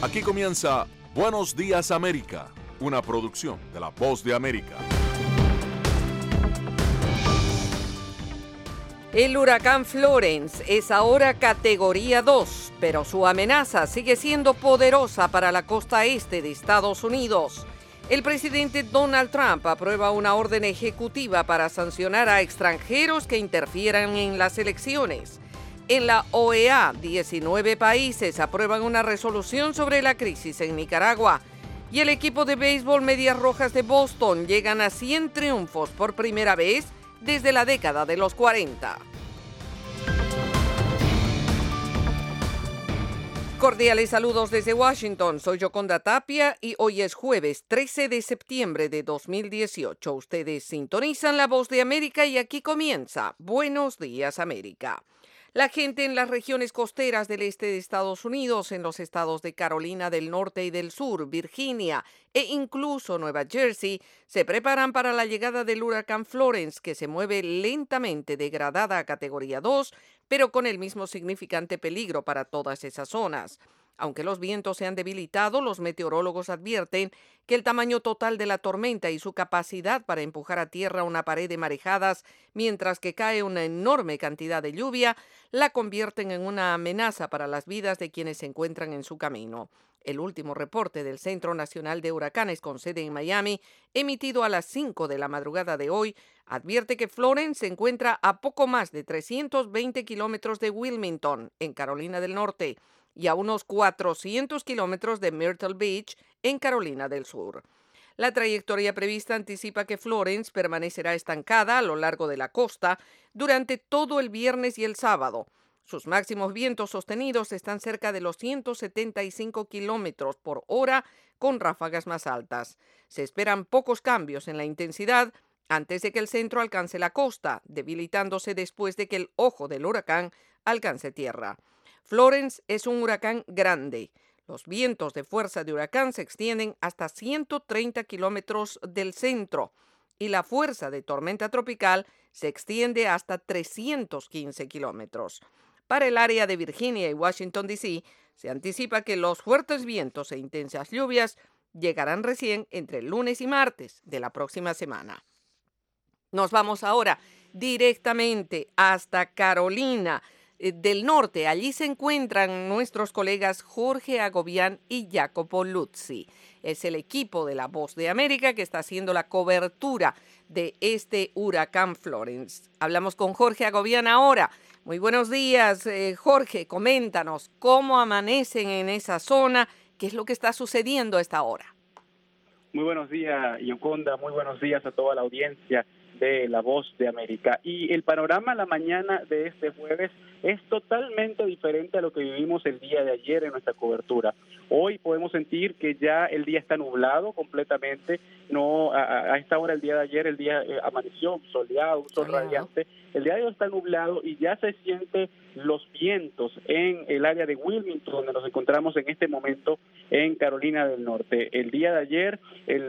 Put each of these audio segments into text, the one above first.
Aquí comienza Buenos Días América, una producción de La Voz de América. El huracán Florence es ahora categoría 2, pero su amenaza sigue siendo poderosa para la costa este de Estados Unidos. El presidente Donald Trump aprueba una orden ejecutiva para sancionar a extranjeros que interfieran en las elecciones. En la OEA, 19 países aprueban una resolución sobre la crisis en Nicaragua. Y el equipo de béisbol Medias Rojas de Boston llegan a 100 triunfos por primera vez desde la década de los 40. Cordiales saludos desde Washington, soy Yoconda Tapia y hoy es jueves 13 de septiembre de 2018. Ustedes sintonizan La Voz de América y aquí comienza Buenos Días América. La gente en las regiones costeras del este de Estados Unidos, en los estados de Carolina del Norte y del Sur, Virginia e incluso Nueva Jersey, se preparan para la llegada del huracán Florence, que se mueve lentamente degradada a categoría 2, pero con el mismo significante peligro para todas esas zonas. Aunque los vientos se han debilitado, los meteorólogos advierten que el tamaño total de la tormenta y su capacidad para empujar a tierra una pared de marejadas mientras que cae una enorme cantidad de lluvia, la convierten en una amenaza para las vidas de quienes se encuentran en su camino. El último reporte del Centro Nacional de Huracanes con sede en Miami, emitido a las 5 de la madrugada de hoy, advierte que Florence se encuentra a poco más de 320 kilómetros de Wilmington, en Carolina del Norte, y a unos 400 kilómetros de Myrtle Beach, en Carolina del Sur. La trayectoria prevista anticipa que Florence permanecerá estancada a lo largo de la costa durante todo el viernes y el sábado. Sus máximos vientos sostenidos están cerca de los 175 kilómetros por hora, con ráfagas más altas. Se esperan pocos cambios en la intensidad antes de que el centro alcance la costa, debilitándose después de que el ojo del huracán alcance tierra. Florence es un huracán grande. Los vientos de fuerza de huracán se extienden hasta 130 kilómetros del centro y la fuerza de tormenta tropical se extiende hasta 315 kilómetros. Para el área de Virginia y Washington, D.C., se anticipa que los fuertes vientos e intensas lluvias llegarán recién entre el lunes y martes de la próxima semana. Nos vamos ahora directamente hasta Carolina del Norte. Allí se encuentran nuestros colegas Jorge Agobián y Jacopo Luzzi. Es el equipo de La Voz de América que está haciendo la cobertura de este huracán Florence. Hablamos con Jorge Agobián ahora. Muy buenos días, Jorge. Coméntanos cómo amanecen en esa zona, qué es lo que está sucediendo a esta hora. Muy buenos días, Yoconda. Muy buenos días a toda la audiencia de La Voz de América. Y el panorama la mañana de este jueves es totalmente diferente a lo que vivimos el día de ayer en nuestra cobertura. Hoy podemos sentir que ya el día está nublado completamente. No, a esta hora el día de ayer el día amaneció soleado, un sol radiante. El día de hoy está nublado y ya se siente los vientos en el área de Wilmington, donde nos encontramos en este momento en Carolina del Norte. El día de ayer,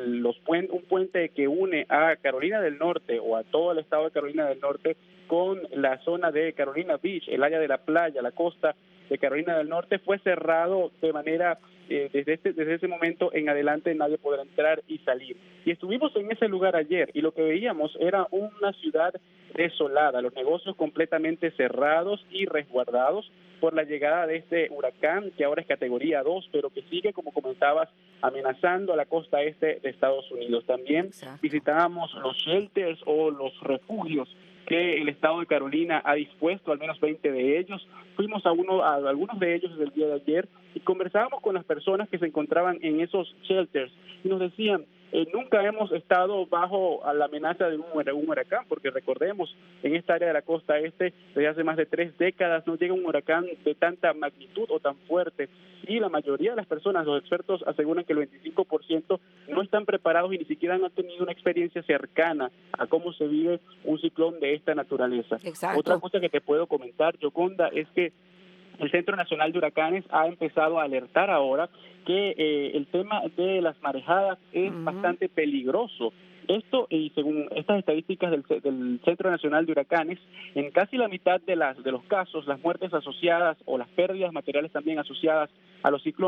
un puente que une a Carolina del Norte o a todo el estado de Carolina del Norte con la zona de Carolina Beach, el área de la playa, la costa de Carolina del Norte, fue cerrado de manera, desde ese momento en adelante nadie podrá entrar y salir. Y estuvimos en ese lugar ayer y lo que veíamos era una ciudad desolada, los negocios completamente cerrados y resguardados por la llegada de este huracán, que ahora es categoría 2, pero que sigue, como comentabas, amenazando a la costa este de Estados Unidos. También visitábamos los shelters o los refugios que el estado de Carolina ha dispuesto, al menos 20 de ellos. Fuimos a algunos de ellos el día de ayer y conversábamos con las personas que se encontraban en esos shelters y nos decían, nunca hemos estado bajo la amenaza de un huracán, porque recordemos, en esta área de la costa este, desde hace más de 3 décadas, no llega un huracán de tanta magnitud o tan fuerte, y la mayoría de las personas, los expertos aseguran que el 25% no están preparados y ni siquiera han tenido una experiencia cercana a cómo se vive un ciclón de esta naturaleza. Exacto. Otra cosa que te puedo comentar, Yoconda, es que el Centro Nacional de Huracanes ha empezado a alertar ahora que el tema de las marejadas es bastante peligroso. Esto, y según estas estadísticas del Centro Nacional de Huracanes, en casi la mitad de los casos, las muertes asociadas o las pérdidas materiales también asociadas a los ciclones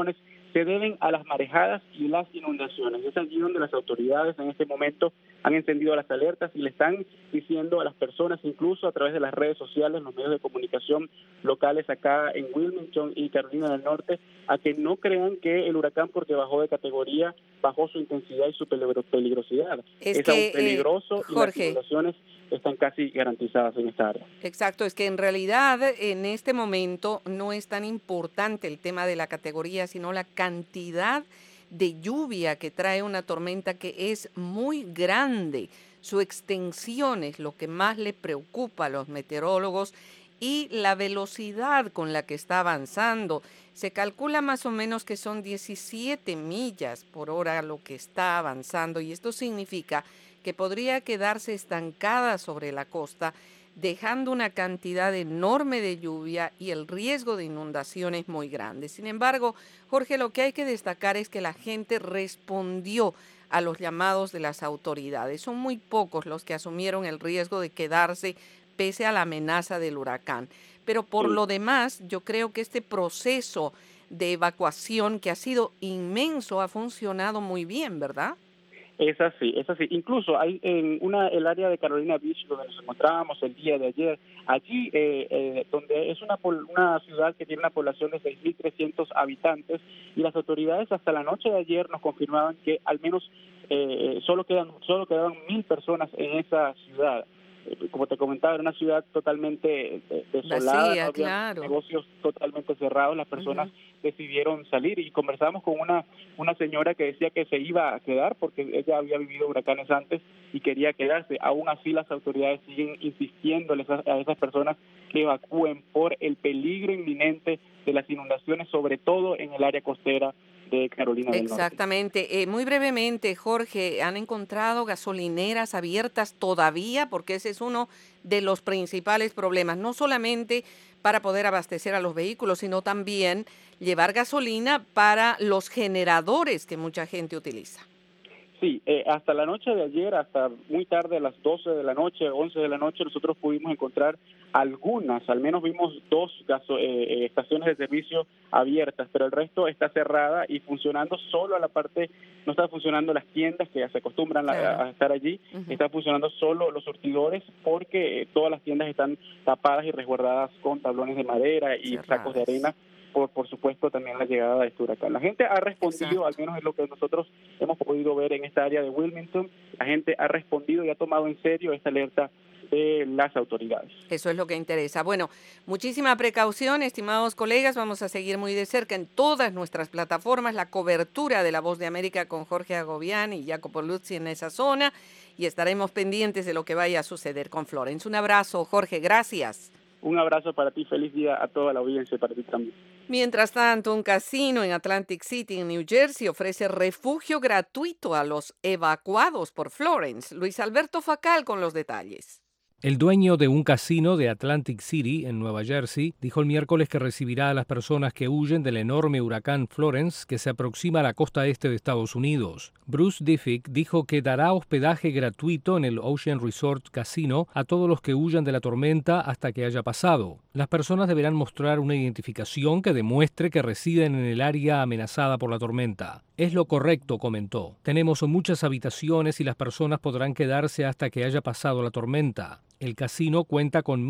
se deben a las marejadas y las inundaciones. Es allí donde las autoridades en este momento han encendido las alertas y le están diciendo a las personas, incluso a través de las redes sociales, los medios de comunicación locales acá en Wilmington y Carolina del Norte, a que no crean que el huracán, porque bajó de categoría, bajó su intensidad y su peligrosidad. Es aún peligroso, Jorge, y las inundaciones están casi garantizadas en esta área. Exacto, es que en realidad en este momento no es tan importante el tema de la categoría, sino la cantidad de lluvia que trae una tormenta que es muy grande. Su extensión es lo que más le preocupa a los meteorólogos y la velocidad con la que está avanzando. Se calcula más o menos que son 17 millas por hora lo que está avanzando, y esto significa que podría quedarse estancada sobre la costa, dejando una cantidad enorme de lluvia y el riesgo de inundaciones muy grande. Sin embargo, Jorge, lo que hay que destacar es que la gente respondió a los llamados de las autoridades. Son muy pocos los que asumieron el riesgo de quedarse pese a la amenaza del huracán. Pero por lo demás, yo creo que este proceso de evacuación, que ha sido inmenso, ha funcionado muy bien, ¿verdad? Es así, es así. Incluso hay en el área de Carolina Beach, donde nos encontrábamos el día de ayer, allí donde es una ciudad que tiene una población de 6.300 habitantes, y las autoridades hasta la noche de ayer nos confirmaban que al menos solo quedaban 1,000 personas en esa ciudad. Como te comentaba, era una ciudad totalmente desolada, vacía, no había claro. negocios totalmente cerrados, las personas decidieron salir, y conversamos con una señora que decía que se iba a quedar porque ella había vivido huracanes antes y quería quedarse. Aún así, las autoridades siguen insistiéndoles a esas personas que evacúen por el peligro inminente de las inundaciones, sobre todo en el área costera de Carolina del Norte. Exactamente. Muy brevemente, Jorge, ¿han encontrado gasolineras abiertas todavía? Porque ese es uno de los principales problemas, no solamente para poder abastecer a los vehículos, sino también llevar gasolina para los generadores que mucha gente utiliza. Sí, hasta la noche de ayer, hasta muy tarde, a las 12 de la noche, 11 de la noche, nosotros pudimos encontrar algunas, al menos vimos 2 estaciones de servicio abiertas, pero el resto está cerrada y funcionando solo a la parte, no está funcionando las tiendas que ya se acostumbran a estar allí, está funcionando solo los surtidores, porque todas las tiendas están tapadas y resguardadas con tablones de madera y sacos de arena, por supuesto también la llegada de este huracán. La gente ha respondido, al menos es lo que nosotros hemos podido ver en esta área de Wilmington, la gente ha respondido y ha tomado en serio esta alerta de las autoridades. Eso es lo que interesa. Bueno, muchísima precaución, estimados colegas. Vamos a seguir muy de cerca en todas nuestras plataformas la cobertura de La Voz de América con Jorge Agobián y Jacopo Luzzi en esa zona, y estaremos pendientes de lo que vaya a suceder con Florence. Un abrazo, Jorge. Gracias. Un abrazo para ti, feliz día a toda la audiencia y para ti también. Mientras tanto, un casino en Atlantic City, en New Jersey, ofrece refugio gratuito a los evacuados por Florence. Luis Alberto Facal con los detalles. El dueño de un casino de Atlantic City, en Nueva Jersey, dijo el miércoles que recibirá a las personas que huyen del enorme huracán Florence que se aproxima a la costa este de Estados Unidos. Bruce Diffick dijo que dará hospedaje gratuito en el Ocean Resort Casino a todos los que huyan de la tormenta hasta que haya pasado. Las personas deberán mostrar una identificación que demuestre que residen en el área amenazada por la tormenta. Es lo correcto, comentó. Tenemos muchas habitaciones y las personas podrán quedarse hasta que haya pasado la tormenta. El casino cuenta con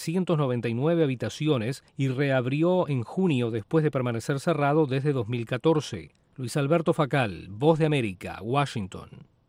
1.399 habitaciones y reabrió en junio después de permanecer cerrado desde 2014. Luis Alberto Facal, Voz de América, Washington.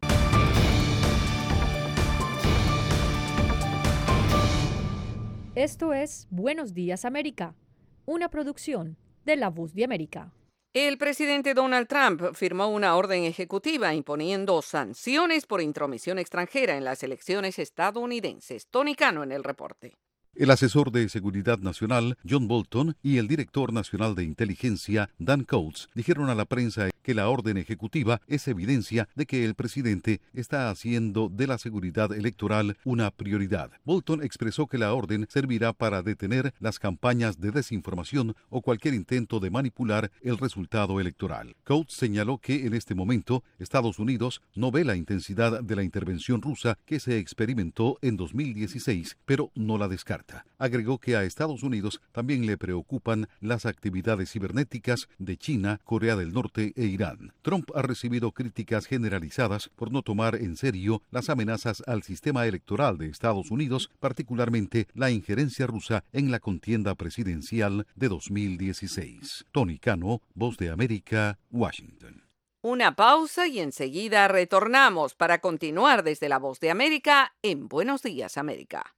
Esto es Buenos Días América, una producción de La Voz de América. El presidente Donald Trump firmó una orden ejecutiva imponiendo sanciones por intromisión extranjera en las elecciones estadounidenses. Tony Cano en el reporte. El asesor de Seguridad Nacional, John Bolton, y el director nacional de inteligencia, Dan Coats, dijeron a la prensa que la orden ejecutiva es evidencia de que el presidente está haciendo de la seguridad electoral una prioridad. Bolton expresó que la orden servirá para detener las campañas de desinformación o cualquier intento de manipular el resultado electoral. Coats señaló que en este momento Estados Unidos no ve la intensidad de la intervención rusa que se experimentó en 2016, pero no la descarta. carta. Agregó que a Estados Unidos también le preocupan las actividades cibernéticas de China, Corea del Norte e Irán. Trump ha recibido críticas generalizadas por no tomar en serio las amenazas al sistema electoral de Estados Unidos, particularmente la injerencia rusa en la contienda presidencial de 2016. Tony Cano, Voz de América, Washington. Una pausa y enseguida retornamos para continuar desde la Voz de América en Buenos Días, América.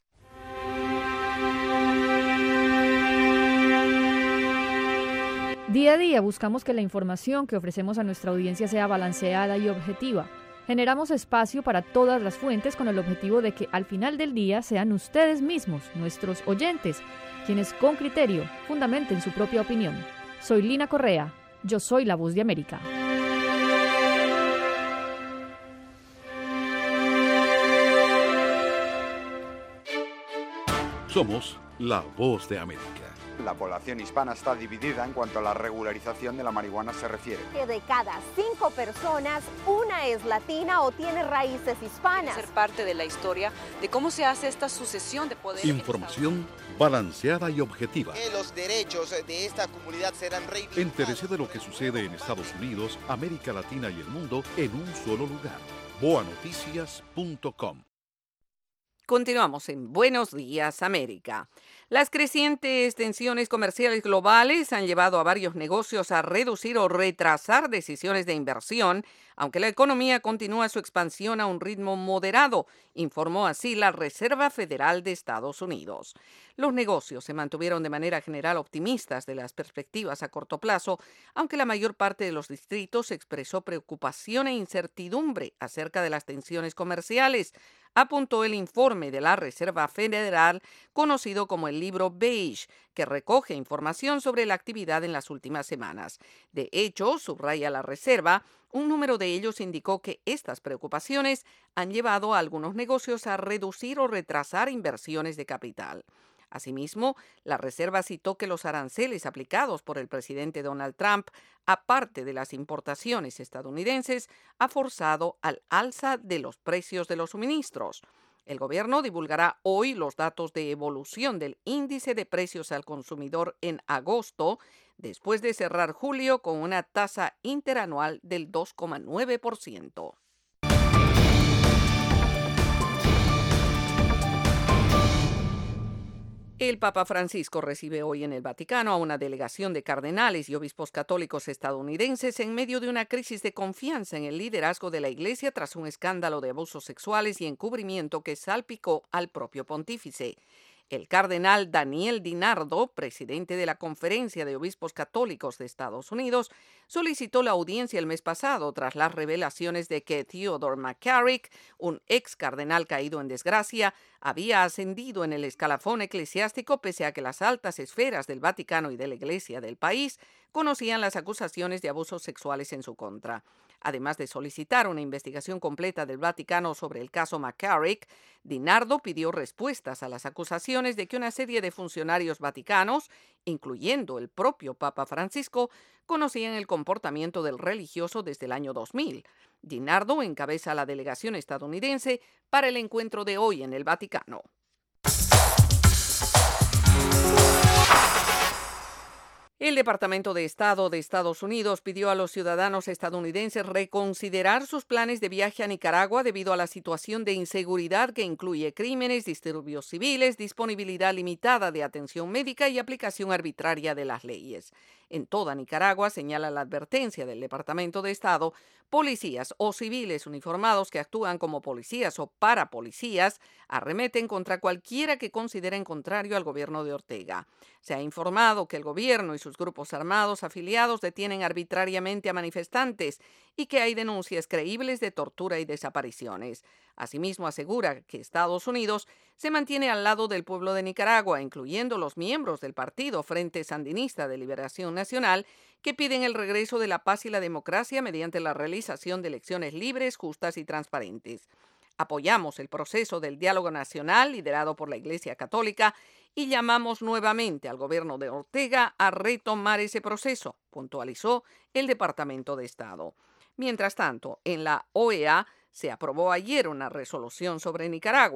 Día a día buscamos que la información que ofrecemos a nuestra audiencia sea balanceada y objetiva. Generamos espacio para todas las fuentes con el objetivo de que al final del día sean ustedes mismos, nuestros oyentes, quienes con criterio fundamenten su propia opinión. Soy Lina Correa, yo soy la Voz de América. Somos la Voz de América. La población hispana está dividida en cuanto a la regularización de la marihuana se refiere. Que de cada 5 personas, una es latina o tiene raíces hispanas. Ser parte de la historia de cómo se hace esta sucesión de poder. Información balanceada y objetiva. Que los derechos de esta comunidad serán reivindicados. Entérese de lo que sucede en Estados Unidos, América Latina y el mundo en un solo lugar. boanoticias.com. Continuamos en Buenos Días, América. Las crecientes tensiones comerciales globales han llevado a varios negocios a reducir o retrasar decisiones de inversión, aunque la economía continúa su expansión a un ritmo moderado, informó así la Reserva Federal de Estados Unidos. Los negocios se mantuvieron de manera general optimistas de las perspectivas a corto plazo, aunque la mayor parte de los distritos expresó preocupación e incertidumbre acerca de las tensiones comerciales, apuntó el informe de la Reserva Federal, conocido como el libro Beige, que recoge información sobre la actividad en las últimas semanas. De hecho, subraya la Reserva, un número de ellos indicó que estas preocupaciones han llevado a algunos negocios a reducir o retrasar inversiones de capital. Asimismo, la Reserva citó que los aranceles aplicados por el presidente Donald Trump, aparte de las importaciones estadounidenses, ha forzado al alza de los precios de los suministros. El gobierno divulgará hoy los datos de evolución del índice de precios al consumidor en agosto, después de cerrar julio con una tasa interanual del 2,9%. El Papa Francisco recibe hoy en el Vaticano a una delegación de cardenales y obispos católicos estadounidenses en medio de una crisis de confianza en el liderazgo de la Iglesia tras un escándalo de abusos sexuales y encubrimiento que salpicó al propio pontífice. El cardenal Daniel DiNardo, presidente de la Conferencia de Obispos Católicos de Estados Unidos, solicitó la audiencia el mes pasado tras las revelaciones de que Theodore McCarrick, un ex cardenal caído en desgracia, había ascendido en el escalafón eclesiástico pese a que las altas esferas del Vaticano y de la Iglesia del país conocían las acusaciones de abusos sexuales en su contra. Además de solicitar una investigación completa del Vaticano sobre el caso McCarrick, DiNardo pidió respuestas a las acusaciones de que una serie de funcionarios vaticanos, incluyendo el propio Papa Francisco, conocían el comportamiento del religioso desde el año 2000. DiNardo encabeza la delegación estadounidense para el encuentro de hoy en el Vaticano. El Departamento de Estado de Estados Unidos pidió a los ciudadanos estadounidenses reconsiderar sus planes de viaje a Nicaragua debido a la situación de inseguridad que incluye crímenes, disturbios civiles, disponibilidad limitada de atención médica y aplicación arbitraria de las leyes. En toda Nicaragua, señala la advertencia del Departamento de Estado, policías o civiles uniformados que actúan como policías o parapolicías arremeten contra cualquiera que consideren contrario al gobierno de Ortega. Se ha informado que el gobierno y sus grupos armados afiliados detienen arbitrariamente a manifestantes y que hay denuncias creíbles de tortura y desapariciones. Asimismo, asegura que Estados Unidos se mantiene al lado del pueblo de Nicaragua, incluyendo los miembros del Partido Frente Sandinista de Liberación Nacional, que piden el regreso de la paz y la democracia mediante la realización de elecciones libres, justas y transparentes. Apoyamos el proceso del diálogo nacional liderado por la Iglesia Católica y llamamos nuevamente al gobierno de Ortega a retomar ese proceso, puntualizó el Departamento de Estado. Mientras tanto, en la OEA se aprobó ayer una resolución sobre Nicaragua.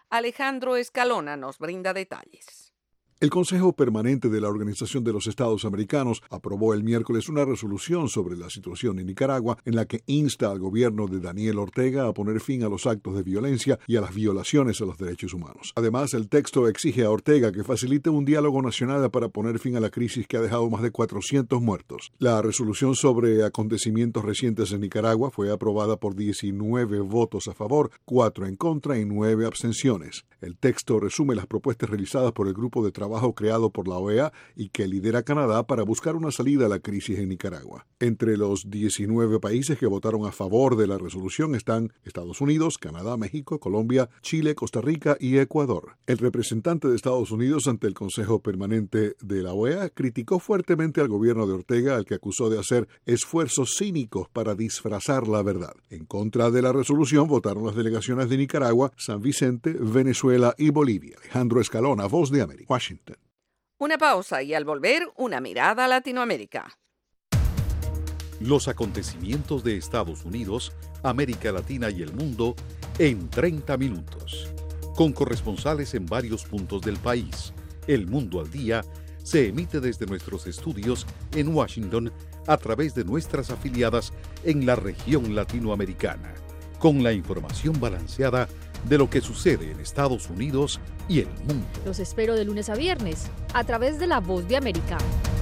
Alejandro Escalona nos brinda detalles. El Consejo Permanente de la Organización de los Estados Americanos aprobó el miércoles una resolución sobre la situación en Nicaragua en la que insta al gobierno de Daniel Ortega a poner fin a los actos de violencia y a las violaciones a los derechos humanos. Además, el texto exige a Ortega que facilite un diálogo nacional para poner fin a la crisis que ha dejado más de 400 muertos. La resolución sobre acontecimientos recientes en Nicaragua fue aprobada por 19 votos a favor, 4 en contra y 9 abstenciones. El texto resume las propuestas realizadas por el grupo de trabajo creado por la OEA y que lidera Canadá para buscar una salida a la crisis en Nicaragua. Entre los 19 países que votaron a favor de la resolución están Estados Unidos, Canadá, México, Colombia, Chile, Costa Rica y Ecuador. El representante de Estados Unidos ante el Consejo Permanente de la OEA criticó fuertemente al gobierno de Ortega, al que acusó de hacer esfuerzos cínicos para disfrazar la verdad. En contra de la resolución votaron las delegaciones de Nicaragua, San Vicente, Venezuela y Bolivia. Alejandro Escalona, Voz de América, Washington. Una pausa y al volver, una mirada a Latinoamérica. Los acontecimientos de Estados Unidos, América Latina y el mundo en 30 minutos. Con corresponsales en varios puntos del país. El Mundo al Día se emite desde nuestros estudios en Washington a través de nuestras afiliadas en la región latinoamericana. Con la información balanceada de lo que sucede en Estados Unidos y el mundo. Los espero de lunes a viernes, a través de La Voz de América.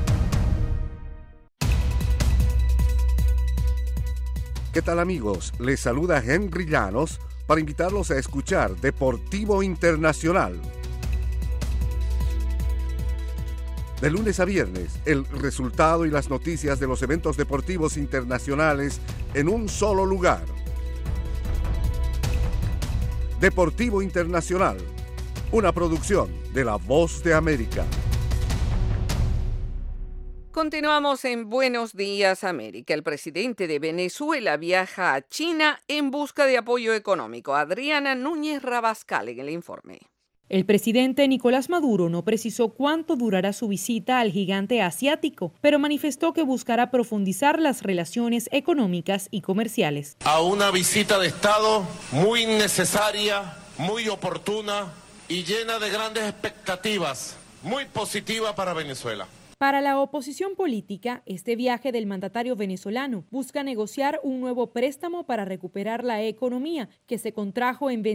¿Qué tal, amigos? Les saluda Henry Llanos para invitarlos a escuchar Deportivo Internacional. De lunes a viernes, el resultado y las noticias de los eventos deportivos internacionales en un solo lugar. Deportivo Internacional, una producción de La Voz de América. Continuamos en Buenos Días América. El presidente de Venezuela viaja a China en busca de apoyo económico. Adriana Núñez Rabascal en el informe. El presidente Nicolás Maduro no precisó cuánto durará su visita al gigante asiático, pero manifestó que buscará profundizar las relaciones económicas y comerciales. A una visita de Estado muy necesaria, muy oportuna y llena de grandes expectativas, muy positiva para Venezuela. Para la oposición política, este viaje del mandatario venezolano busca negociar un nuevo préstamo para recuperar la economía, que se contrajo en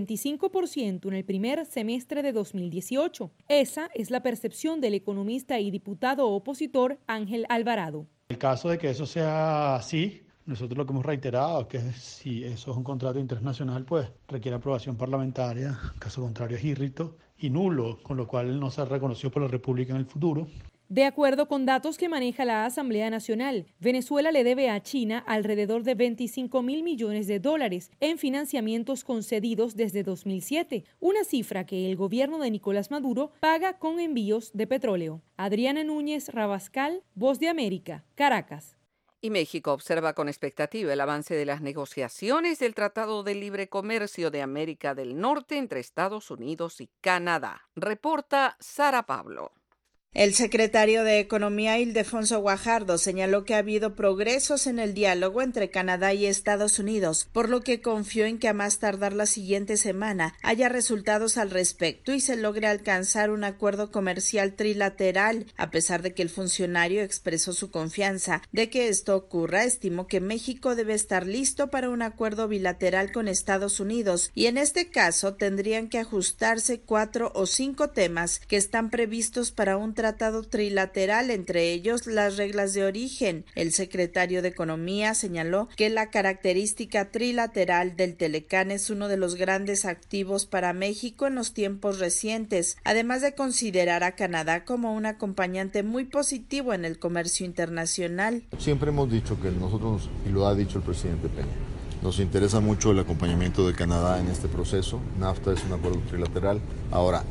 25% en el primer semestre de 2018. Esa es la percepción del economista y diputado opositor Ángel Alvarado. En el caso de que eso sea así, nosotros lo que hemos reiterado es que si eso es un contrato internacional, pues requiere aprobación parlamentaria, caso contrario es irrito y nulo, con lo cual no se reconoció por la República en el futuro. De acuerdo con datos que maneja la Asamblea Nacional, Venezuela le debe a China alrededor de $25.000 millones en financiamientos concedidos desde 2007, una cifra que el gobierno de Nicolás Maduro paga con envíos de petróleo. Adriana Núñez Rabascal, Voz de América, Caracas. Y México observa con expectativa el avance de las negociaciones del Tratado de Libre Comercio de América del Norte entre Estados Unidos y Canadá. Reporta Sara Pablo. El secretario de Economía, Ildefonso Guajardo, señaló que ha habido progresos en el diálogo entre Canadá y Estados Unidos, por lo que confió en que a más tardar la siguiente semana haya resultados al respecto y se logre alcanzar un acuerdo comercial trilateral. A pesar de que el funcionario expresó su confianza de que esto ocurra, estimó que México debe estar listo para un acuerdo bilateral con Estados Unidos y en este caso tendrían que ajustarse 4 o 5 temas que están previstos para un tratado trilateral, entre ellos las reglas de origen. El secretario de Economía señaló que la característica trilateral del Telecán es uno de los grandes activos para México en los tiempos recientes, además de considerar a Canadá como un acompañante muy positivo en el comercio internacional. Siempre hemos dicho que nosotros, y lo ha dicho el presidente Peña, nos interesa mucho el acompañamiento de Canadá en este proceso. NAFTA es un acuerdo trilateral. Ahora,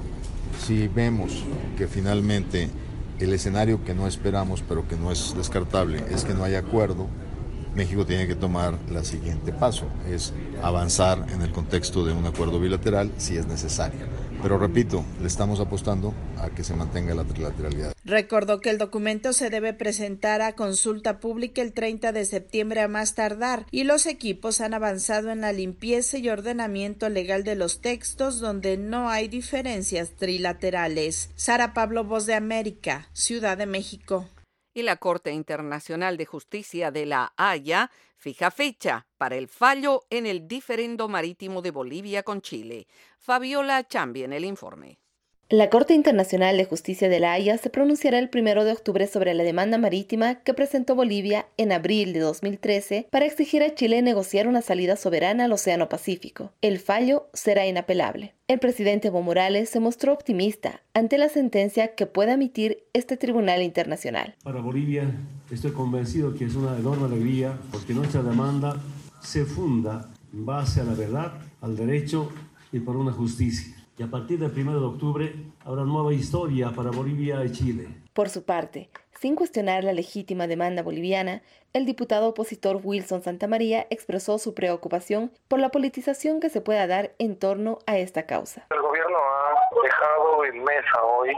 si vemos que finalmente el escenario que no esperamos, pero que no es descartable, es que no haya acuerdo, México tiene que tomar el siguiente paso, es avanzar en el contexto de un acuerdo bilateral si es necesario. Pero repito, le estamos apostando a que se mantenga la trilateralidad. Recordó que el documento se debe presentar a consulta pública el 30 de septiembre a más tardar y los equipos han avanzado en la limpieza y ordenamiento legal de los textos donde no hay diferencias trilaterales. Sara Pablo, Voz de América, Ciudad de México. Y la Corte Internacional de Justicia de La Haya fija fecha para el fallo en el diferendo marítimo de Bolivia con Chile. Fabiola Chambi en el informe. La Corte Internacional de Justicia de La Haya se pronunciará el 1 de octubre sobre la demanda marítima que presentó Bolivia en abril de 2013 para exigir a Chile negociar una salida soberana al Océano Pacífico. El fallo será inapelable. El presidente Evo Morales se mostró optimista ante la sentencia que pueda emitir este tribunal internacional. Para Bolivia estoy convencido que es una enorme alegría porque nuestra demanda se funda en base a la verdad, al derecho y por una justicia. Y a partir del 1 de octubre habrá nueva historia para Bolivia y Chile. Por su parte, sin cuestionar la legítima demanda boliviana, el diputado opositor Wilson Santamaría expresó su preocupación por la politización que se pueda dar en torno a esta causa. El gobierno ha dejado en mesa hoy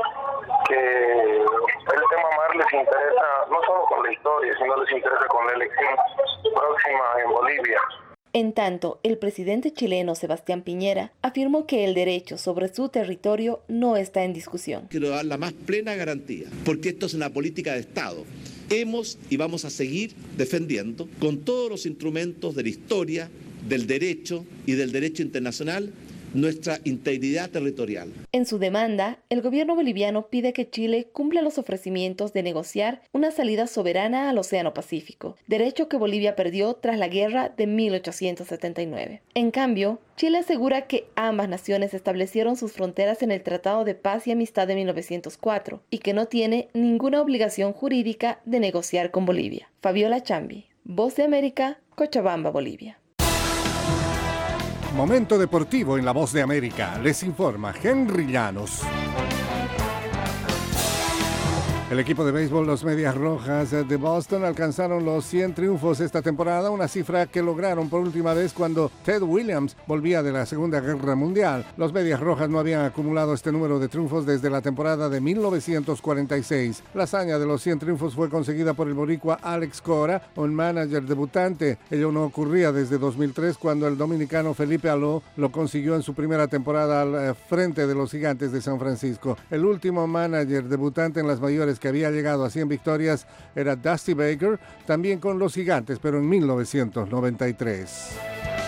que el tema mar les interesa no solo con la historia, sino les interesa con la elección próxima en Bolivia. En tanto, el presidente chileno Sebastián Piñera afirmó que el derecho sobre su territorio no está en discusión. Quiero dar la más plena garantía, porque esto es una política de Estado. Hemos y vamos a seguir defendiendo con todos los instrumentos de la historia, del derecho y del derecho internacional nuestra integridad territorial. En su demanda, el gobierno boliviano pide que Chile cumpla los ofrecimientos de negociar una salida soberana al Océano Pacífico, derecho que Bolivia perdió tras la guerra de 1879. En cambio, Chile asegura que ambas naciones establecieron sus fronteras en el Tratado de Paz y Amistad de 1904 y que no tiene ninguna obligación jurídica de negociar con Bolivia. Fabiola Chambi, Voz de América, Cochabamba, Bolivia. Momento deportivo en La Voz de América. Les informa Henry Llanos. El equipo de béisbol, los Medias Rojas de Boston, alcanzaron los 100 triunfos esta temporada, una cifra que lograron por última vez cuando Ted Williams volvía de la Segunda Guerra Mundial. Los Medias Rojas no habían acumulado este número de triunfos desde la temporada de 1946. La hazaña de los 100 triunfos fue conseguida por el boricua Alex Cora, un manager debutante. Ello no ocurría desde 2003 cuando el dominicano Felipe Aló lo consiguió en su primera temporada al frente de los Gigantes de San Francisco. El último manager debutante en las mayores que había llegado a 100 victorias era Dusty Baker, también con los Gigantes, pero en 1993.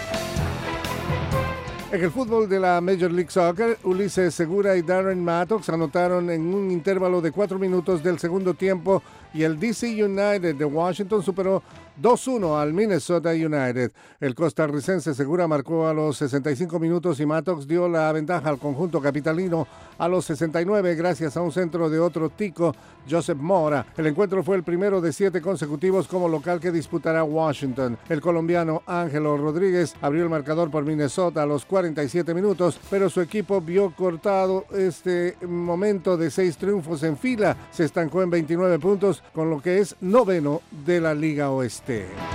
En el fútbol de la Major League Soccer, Ulises Segura y Darren Mattox anotaron en un intervalo de 4 minutos del segundo tiempo y el DC United de Washington superó 2-1 al Minnesota United. El costarricense Segura marcó a los 65 minutos y Mattox dio la ventaja al conjunto capitalino a los 69 gracias a un centro de otro tico, Joseph Mora. El encuentro fue el primero de 7 consecutivos como local que disputará Washington. El colombiano Ángelo Rodríguez abrió el marcador por Minnesota a los 47 minutos, pero su equipo vio cortado este momento de 6 triunfos en fila. Se estancó en 29 puntos, con lo que es noveno de la Liga Oeste.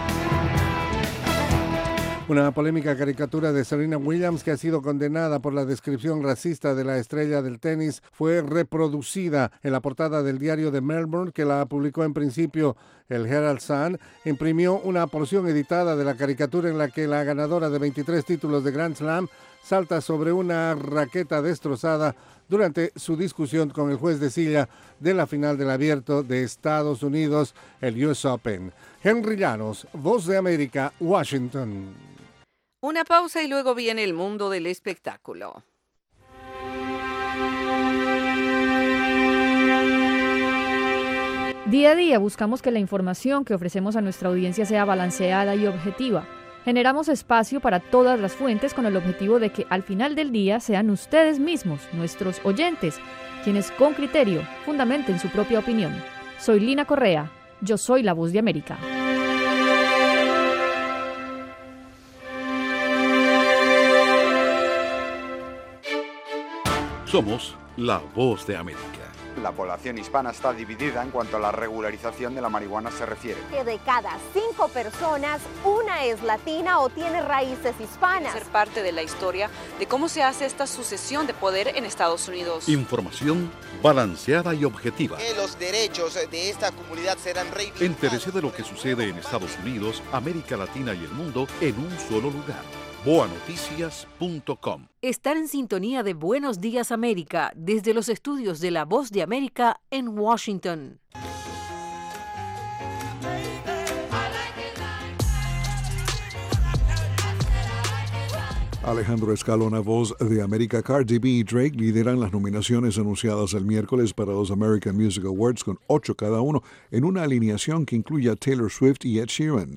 Una polémica caricatura de Serena Williams, que ha sido condenada por la descripción racista de la estrella del tenis, fue reproducida en la portada del diario de Melbourne, que la publicó en principio el Herald Sun. Imprimió una porción editada de la caricatura en la que la ganadora de 23 títulos de Grand Slam salta sobre una raqueta destrozada durante su discusión con el juez de silla de la final del Abierto de Estados Unidos, el US Open. Henry Llanos, Voz de América, Washington. Una pausa y luego viene el mundo del espectáculo. Día a día buscamos que la información que ofrecemos a nuestra audiencia sea balanceada y objetiva. Generamos espacio para todas las fuentes con el objetivo de que al final del día sean ustedes mismos, nuestros oyentes, quienes con criterio fundamenten su propia opinión. Soy Lina Correa, yo soy la Voz de América. Somos la Voz de América. La población hispana está dividida en cuanto a la regularización de la marihuana se refiere. Que de cada 5 personas, una es latina o tiene raíces hispanas. Ser parte de la historia de cómo se hace esta sucesión de poder en Estados Unidos. Información balanceada y objetiva. Que los derechos de esta comunidad serán reivindicados. Entérese de lo que sucede en Estados Unidos, América Latina y el mundo en un solo lugar. boanoticias.com. Están en sintonía de Buenos Días América desde los estudios de La Voz de América en Washington. Alejandro Escalona, Voz de América. Cardi B y Drake lideran las nominaciones anunciadas el miércoles para los American Music Awards con 8 cada uno, en una alineación que incluye a Taylor Swift y Ed Sheeran.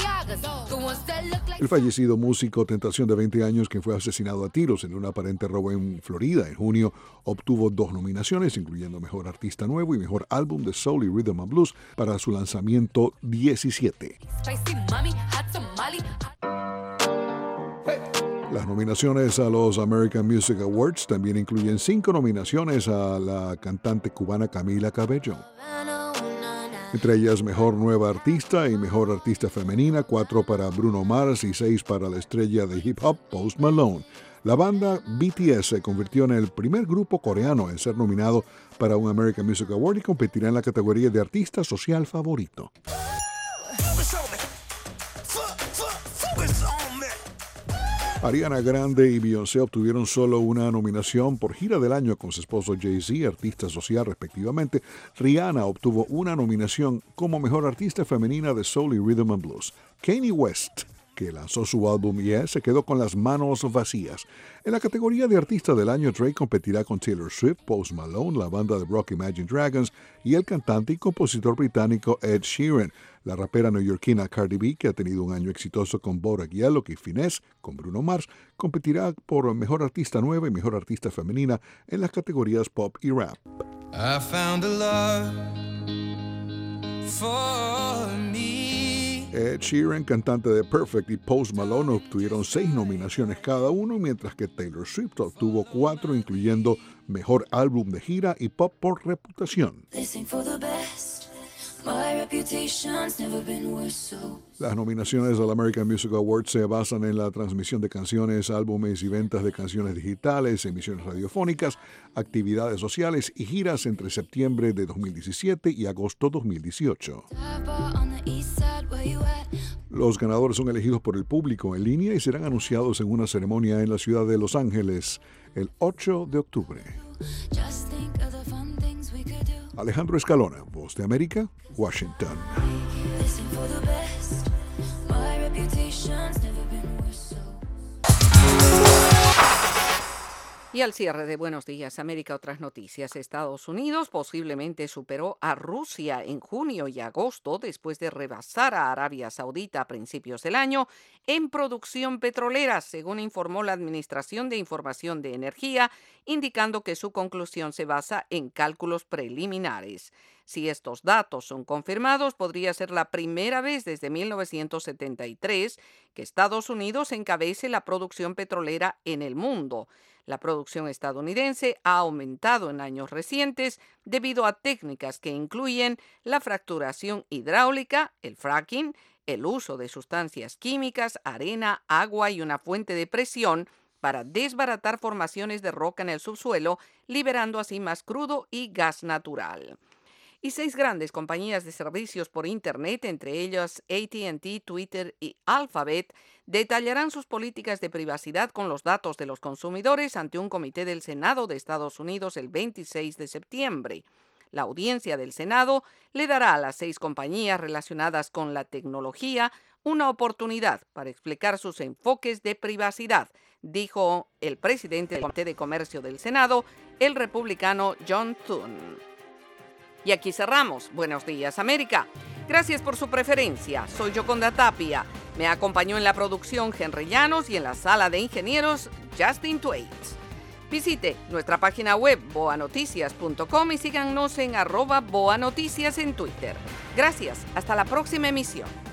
El fallecido músico Tentación, de 20 años, que fue asesinado a tiros en un aparente robo en Florida en junio, obtuvo 2 nominaciones, incluyendo Mejor Artista Nuevo y Mejor Álbum de Soul y Rhythm and Blues para su lanzamiento 17. Las nominaciones a los American Music Awards también incluyen 5 nominaciones a la cantante cubana Camila Cabello. Entre ellas Mejor Nueva Artista y Mejor Artista Femenina, 4 para Bruno Mars y 6 para la estrella de hip hop Post Malone. La banda BTS se convirtió en el primer grupo coreano en ser nominado para un American Music Award y competirá en la categoría de Artista Social Favorito. Ariana Grande y Beyoncé obtuvieron solo una nominación por gira del año con su esposo Jay-Z, artista social respectivamente. Rihanna obtuvo una nominación como Mejor Artista Femenina de Soul y Rhythm and Blues. Kanye West, que lanzó su álbum Yeah, se quedó con las manos vacías. En la categoría de Artista del Año, Drake competirá con Taylor Swift, Post Malone, la banda de rock Imagine Dragons y el cantante y compositor británico Ed Sheeran. La rapera neoyorquina Cardi B, que ha tenido un año exitoso con Bodak Yellow y Finesse con Bruno Mars, competirá por Mejor Artista Nueva y Mejor Artista Femenina en las categorías Pop y Rap. I found a love for me. Ed Sheeran, cantante de Perfect, y Post Malone obtuvieron 6 nominaciones cada uno, mientras que Taylor Swift obtuvo 4, incluyendo Mejor Álbum de Gira y Pop por Reputación. Las nominaciones al American Music Awards se basan en la transmisión de canciones, álbumes y ventas de canciones digitales, emisiones radiofónicas, actividades sociales y giras entre septiembre de 2017 y agosto 2018. Los ganadores son elegidos por el público en línea y serán anunciados en una ceremonia en la ciudad de Los Ángeles el 8 de octubre. Alejandro Escalona, Voz de América, Washington. Y al cierre de Buenos Días América, otras noticias. Estados Unidos posiblemente superó a Rusia en junio y agosto después de rebasar a Arabia Saudita a principios del año en producción petrolera, según informó la Administración de Información de Energía, indicando que su conclusión se basa en cálculos preliminares. Si estos datos son confirmados, podría ser la primera vez desde 1973 que Estados Unidos encabece la producción petrolera en el mundo. La producción estadounidense ha aumentado en años recientes debido a técnicas que incluyen la fracturación hidráulica, el fracking, el uso de sustancias químicas, arena, agua y una fuente de presión para desbaratar formaciones de roca en el subsuelo, liberando así más crudo y gas natural. Y 6 grandes compañías de servicios por Internet, entre ellas AT&T, Twitter y Alphabet, detallarán sus políticas de privacidad con los datos de los consumidores ante un comité del Senado de Estados Unidos el 26 de septiembre. La audiencia del Senado le dará a las 6 compañías relacionadas con la tecnología una oportunidad para explicar sus enfoques de privacidad, dijo el presidente del Comité de Comercio del Senado, el republicano John Thune. Y aquí cerramos. Buenos días, América. Gracias por su preferencia. Soy Yoconda Tapia. Me acompañó en la producción Henry Llanos y en la sala de ingenieros Justin Twaits. Visite nuestra página web boanoticias.com y síganos en @boanoticias en Twitter. Gracias. Hasta la próxima emisión.